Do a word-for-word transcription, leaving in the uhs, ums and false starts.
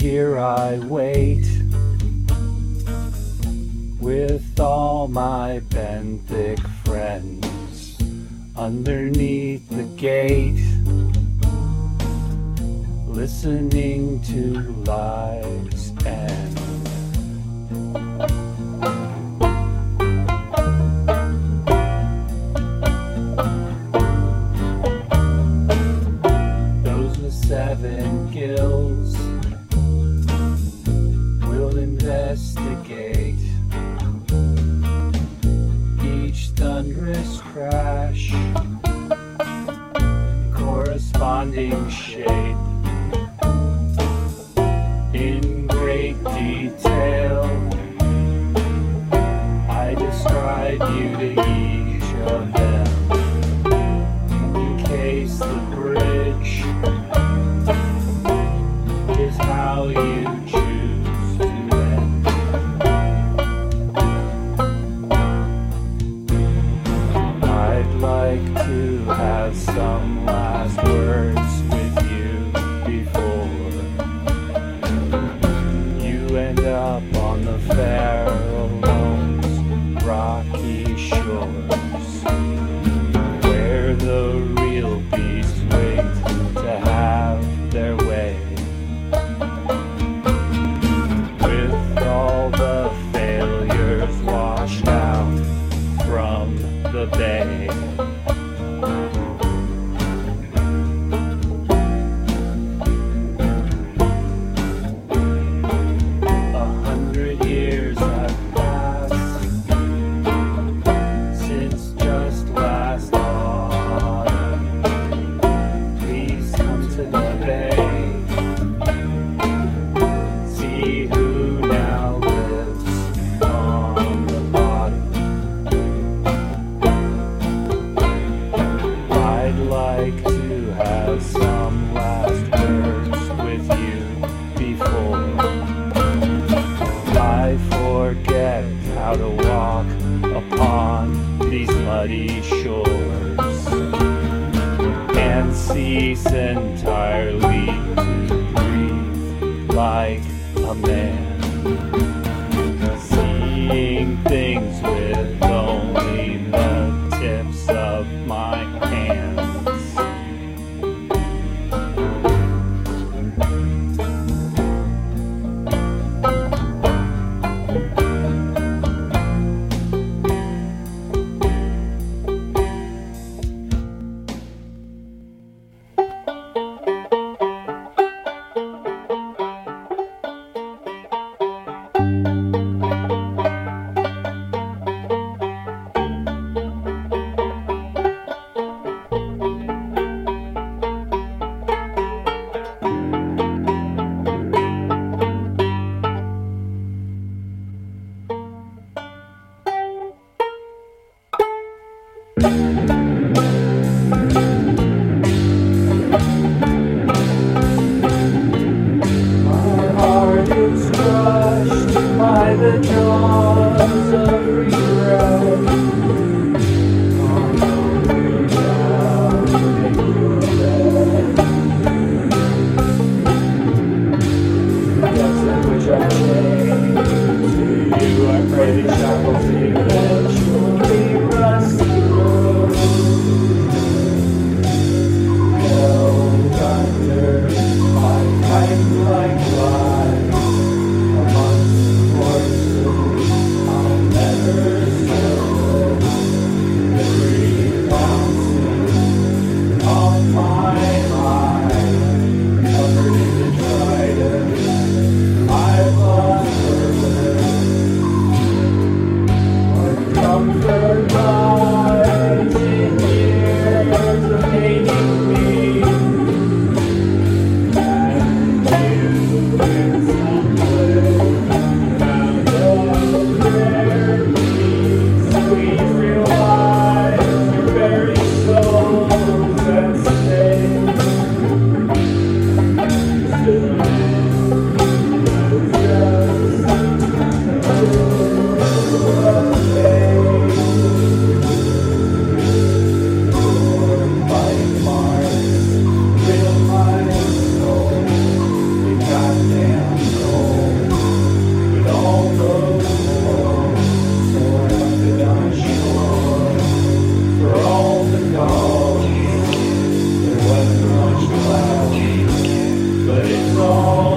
here I wait with all my benthic friends underneath the gate, listening to lives end. Those with seven gills will investigate each thunderous crash, corresponding shape. In great detail, I describe you to each of them, in case the bridge is how you choose to end. I'd like to have some last words with you before end up on the Farallone's rocky shores, where the real beasts wait to have their way, with all the failures washed out from the bay. Some last words with you before I forget how to walk upon these muddy shores and cease entirely to breathe like a man, seeing things with only the tips of my hands. all